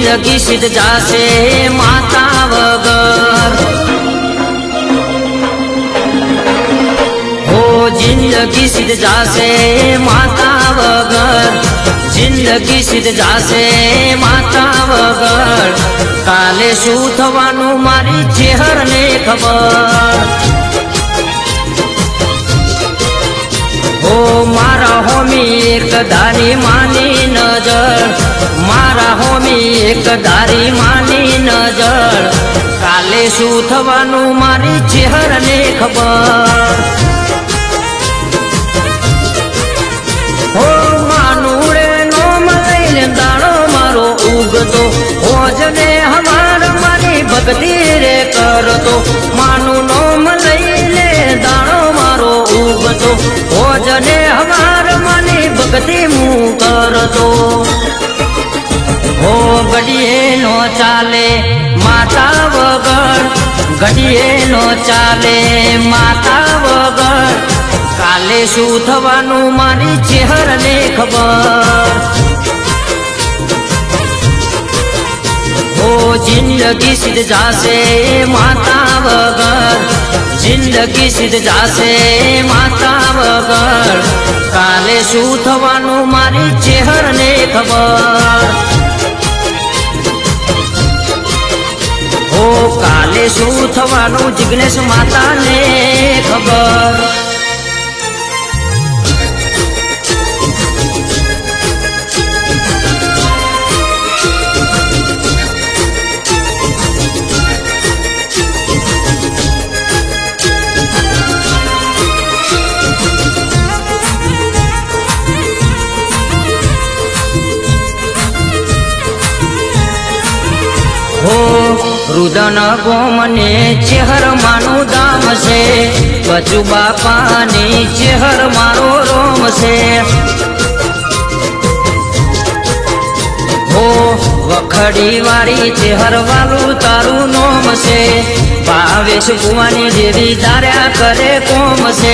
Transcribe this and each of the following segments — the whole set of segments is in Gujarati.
જિંદગી સિદ્ધ જાશે માતા વગર હો જિંદગી સિદ્ધ જાશે માતા વગર જિંદગી સિદ્ધ જાશે માતા વગર કાલે શું થવાનું મારી ચહેરને ખબર હો મારા હોમી એક ધારી માની નજર મારા હોમી એક ધારી માની નજર કાલે શું થવાનું મારી ચહેરને ખબર હો માનુડે નો મળીને દાડો મારો ઉગતો હોજને હમાર મારી ભક્તિ રે કરતો માનું નો મળીને દાડો મારો ઉગતો હોજને હમાર મારી ભક્તિ હું કરતો હો ગડીએ નો ચાલે માતા વગર ગડીએ નો ચાલે માતા વગર કાલે શું થવાનું મારી ચહેરને ખબર હો જિંદગી સિદ્ધ જાશે માતા વગર જિંદગી સિદ્ધ જાશે માતા વગર કાલે શું થવાનું મારી ચહેરને ખબર હો કાલે શું થવાનું જિગ્નેશ માતાને ખબર રુદન ગોમને ચહેર માનું દામ છે બચુ બાપાની ચહેર મારો રોમ છે હો વખડી વાળી ચહેર વાલું તારું નોમ છે ભાવેશ ભુવાની દેવી દાર્યા કરે કોમ છે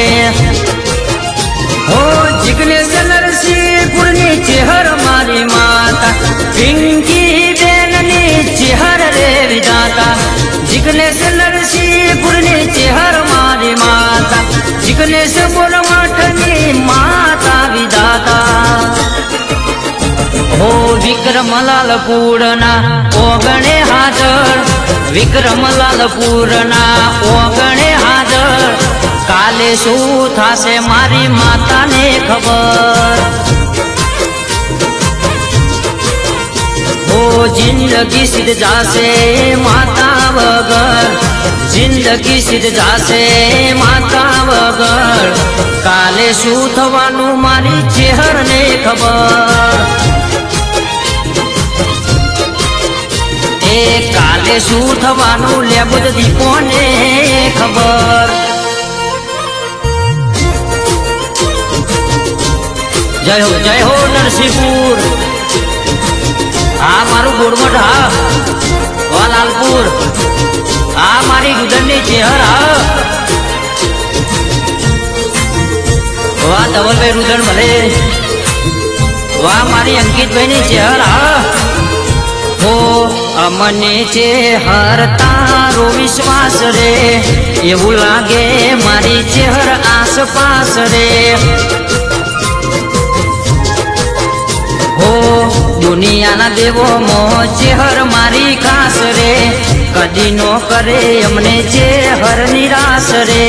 હો જિગ્નેશ નરસિંહપુરની ચહેર મારી માતા પિંકી બેનની ચહેર રે વિધાતા જિગ્નેશ નરસિંહપુરની ચહેર મારી માતા જિગ્નેશ બોરમાઠની માતા વિધાતા હો વિક્રમલાલપુરના ઓગણે હાજર વિક્રમલાલપુરના ઓગણે હાજર કાલે શું થાશે મારી માતાને ખબર હો જિંદગી સિદ્ધ જાશે માતા વગર જિંદગી સિદ્ધ જાશે માતા વગર કાલે શું થવાનું મારી ચહેરને ખબર એ કાલે શું થવાનું લેબુદ દીપોને ખબર જય હો નરસિંહપુર આ મારું ગોળમઠ હા વા લાલપુર આ મારી ગુદરની ચહેર હા વાહ ધવલભાઈ રુદન ભલે વાહ મારી અંકિતભાઈની ચહેર હા હો અમને છે હર તારો વિશ્વાસ રે એવું લાગે મારી ચહેર આસપાસ રે હો દુનિયાના દેવો મો ચહેર મારી ખાસ રે કદી નો કરે અમને ચહેર નિરાશ રે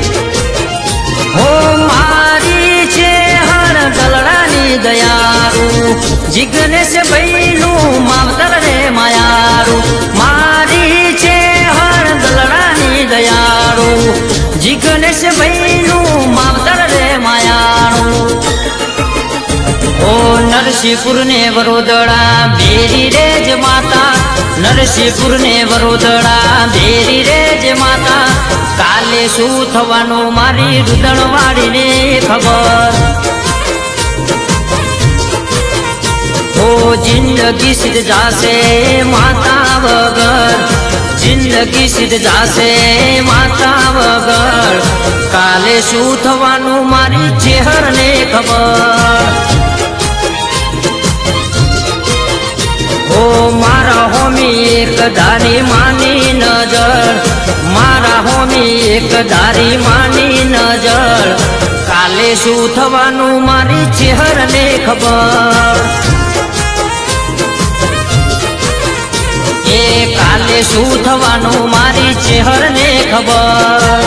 હો મારી ચહેર દલડાની દયારું જિગ્નેશ ભાઈનું માવતર રે માયારું મારી ચહેર દલડાની દયારું જિગ્નેશ ભાઈનું માવતર રે માયારું ઓ નરસિંહપુર ને વડોદરા બેરી રે જ માતા નરસિંહપુર ને વડોદરા બેરી રે જ માતા કાલે શું થવાનું મારી રુદણવાડીને ખબર ઓ જિંદગી સિદ્ધ જાશે માતા વગર જિંદગી સિદ્ધ જાશે માતા વગર કાલે શું થવાનું મારી ચહેરને ખબર ઓ મારા હોમી એક ધારી માની નજર, મારા હોમી એક ધારી માની નજર, કાલે શું થવાનું મારી ચહેરને ખબર, એ કાલે શું થવાનું મારી ચહેરને ખબર,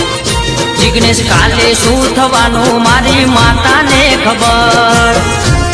જિગ્નેશ કાલે શું થવાનું મારી માતાને ખબર।